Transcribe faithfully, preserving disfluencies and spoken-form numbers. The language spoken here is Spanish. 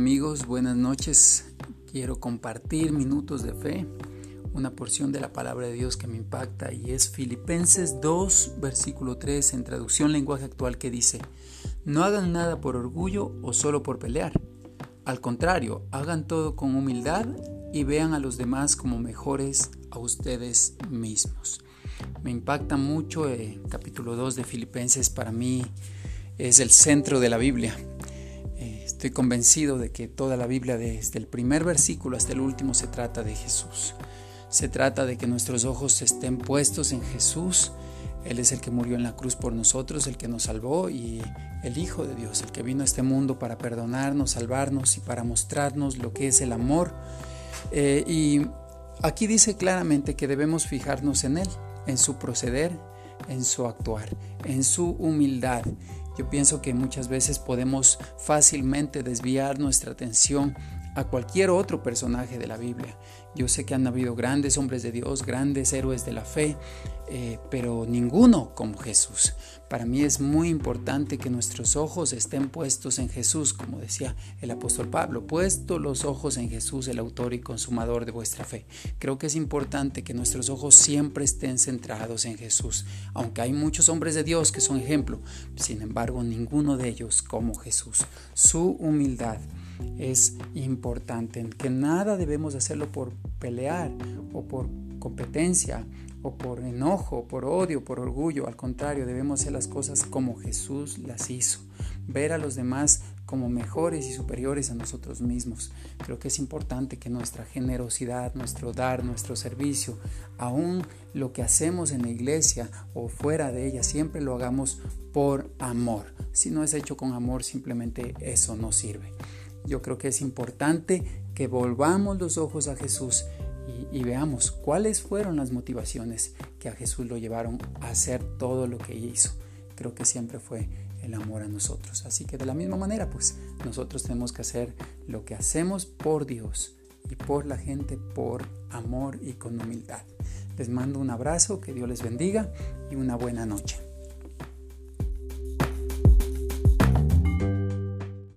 amigos? Buenas noches. Quiero compartir minutos de fe, una porción de la palabra de Dios que me impacta y es Filipenses dos, versículo tres, en traducción lenguaje actual, que dice: no hagan nada por orgullo o solo por pelear. Al contrario, hagan todo con humildad y vean a los demás como mejores a ustedes mismos. Me impacta mucho el capítulo dos de Filipenses. Para mí es el centro de la Biblia. Estoy convencido de que toda la Biblia, desde el primer versículo hasta el último, se trata de Jesús. Se trata de que nuestros ojos estén puestos en Jesús. Él es el que murió en la cruz por nosotros, el que nos salvó, y el Hijo de Dios, el que vino a este mundo para perdonarnos, salvarnos y para mostrarnos lo que es el amor. Eh, y aquí dice claramente que debemos fijarnos en Él, en su proceder, en su actuar, en su humildad. Yo pienso que muchas veces podemos fácilmente desviar nuestra atención a cualquier otro personaje de la Biblia. Yo sé que han habido grandes hombres de Dios, grandes héroes de la fe, eh, pero ninguno como Jesús. Para mí es muy importante que nuestros ojos estén puestos en Jesús, como decía el apóstol Pablo: puesto los ojos en Jesús, el autor y consumador de vuestra fe. Creo que es importante que nuestros ojos siempre estén centrados en Jesús, aunque hay muchos hombres de Dios que son ejemplo. Sin embargo, ninguno de ellos como Jesús. Su humildad es importante, que nada debemos hacerlo por pelear o por competencia o por enojo, por odio, por orgullo. Al contrario, debemos hacer las cosas como Jesús las hizo, ver a los demás como mejores y superiores a nosotros mismos. Creo que es importante que nuestra generosidad, nuestro dar, nuestro servicio, aún lo que hacemos en la iglesia o fuera de ella, siempre lo hagamos por amor. Si no es hecho con amor, simplemente eso no sirve. Yo creo que es importante que volvamos los ojos a Jesús y, y veamos cuáles fueron las motivaciones que a Jesús lo llevaron a hacer todo lo que hizo. Creo que siempre fue el amor a nosotros. Así que de la misma manera, pues nosotros tenemos que hacer lo que hacemos por Dios y por la gente, por amor y con humildad. Les mando un abrazo, que Dios les bendiga y una buena noche.